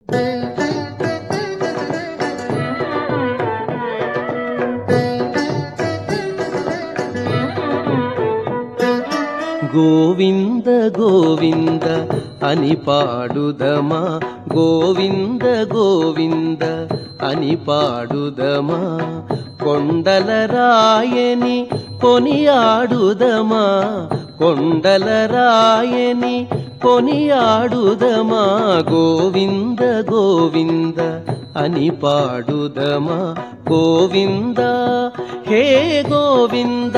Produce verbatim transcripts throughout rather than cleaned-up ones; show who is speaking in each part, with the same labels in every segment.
Speaker 1: గోవింద గోవింద అని పాడుదమా, గోవింద గోవింద అని పాడుదమా, కొండల రాయని కొనియాడుదమా, కొండల రాయని కొనియాడుదమా, గోవింద గోవింద అని పాడుదమా, గోవింద హే గోవింద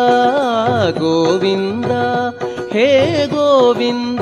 Speaker 1: గోవింద హే గోవింద.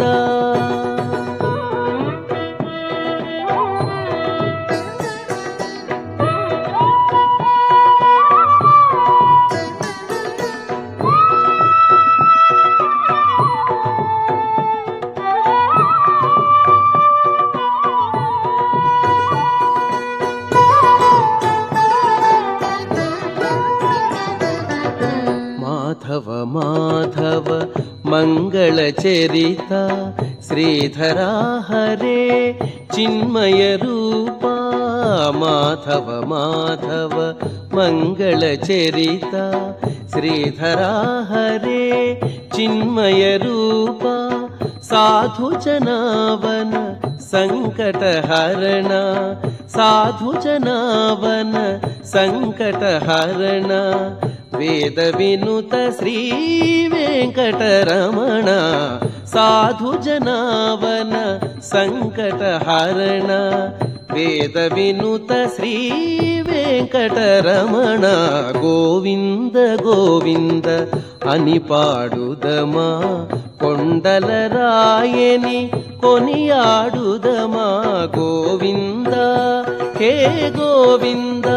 Speaker 1: మాధవ మాధవ మంగళ చరిత శ్రీధరా హరే చిన్మయ రూపా, మాధవ మాధవ మంగళ చరిత శ్రీధరా హరే చిన్మయ రూపా, సాధు జనావన సంకట హరణ, సాధు జనావన సంకట హరణ, వేద వినుత శ్రీ వెంకటరమణ, సాధు జనావన సంకట హరణ, వేద వినుత శ్రీ వెంకటరమణ, గోవింద గోవింద అని పాడుదమా, కొండల రాయని కొనియాడుదమా, గోవింద హే గోవింద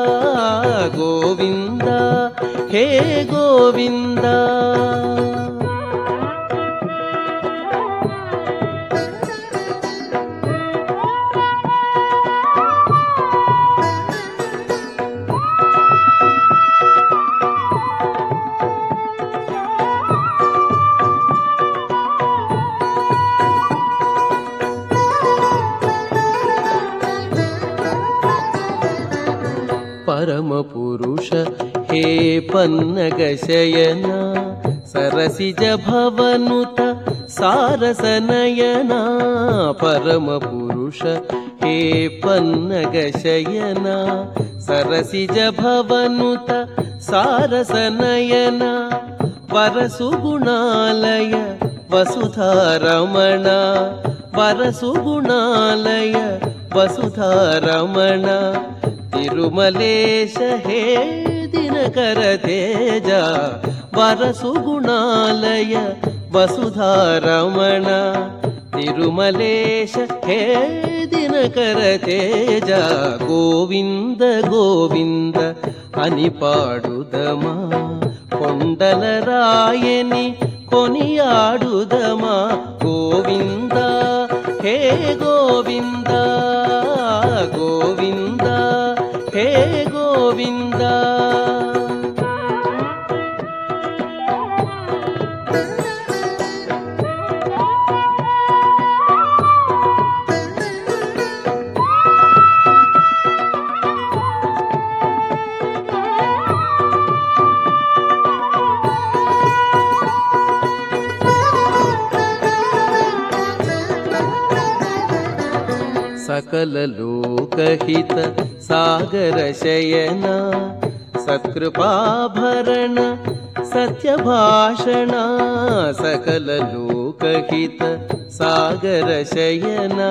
Speaker 1: గోవింద హే గోవింద. పరమ పురుష హే పన్నగ శయన, సరసిజ భవనుత సారస నయన, పరమ పురుష హే పన్నగ శయన, సరసిజ భవనుత సారస నయన, వరసు గుణాలయ వసుధారమణ, వరసు గుణాలయ వసుధారమణ, తిరుమలేశ హే దినకర తేజ, వరసు గుణాలయ వసుధారమణ, తిరుమలేశ హే దినకర తేజ, గోవింద గోవింద అని పాడుదమా, కొండల రాయని కొనియాడుదమా, గోవింద హే గోవింద గోవింద హే గోవింద. సకల లోకహిత సాగర శయన, సత్కృపాభరణ సత్యభాషణ, సకల లోకహిత సాగర శయన,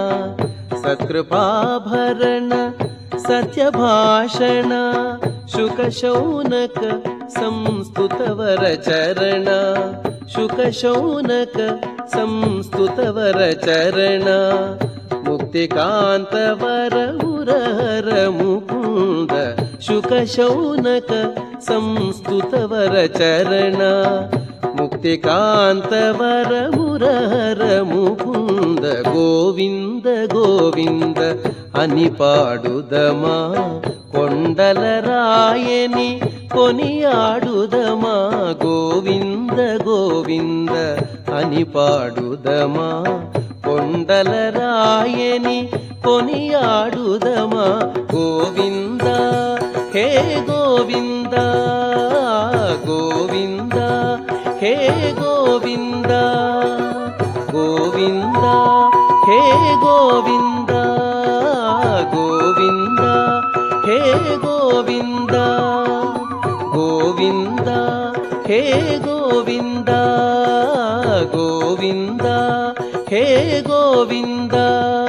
Speaker 1: సత్కృపాభరణ సత్యభాషణ, శుక శౌనక సంస్తుతవర చరణ, శుక శౌనక సంస్తుతవర చరణ, ముక్తికాంత వర ఉరహర ముకుంద, శుక శౌనక సంస్తుతవర చరణ, ముక్తికాంత వర మురహర ముకుంద, గోవింద గోవింద అని పాడుదమా, కొండల రాయని కొనియాడుదమా, గోవింద గోవింద అని పాడుదమా, కొండల రాయని కొనియాడుదమా గోవింద హే గోవింద గోవింద హే గోవింద గోవింద హే గోవింద గోవింద హే గోవింద గోవింద హే గోవింద గోవింద హే గోవింద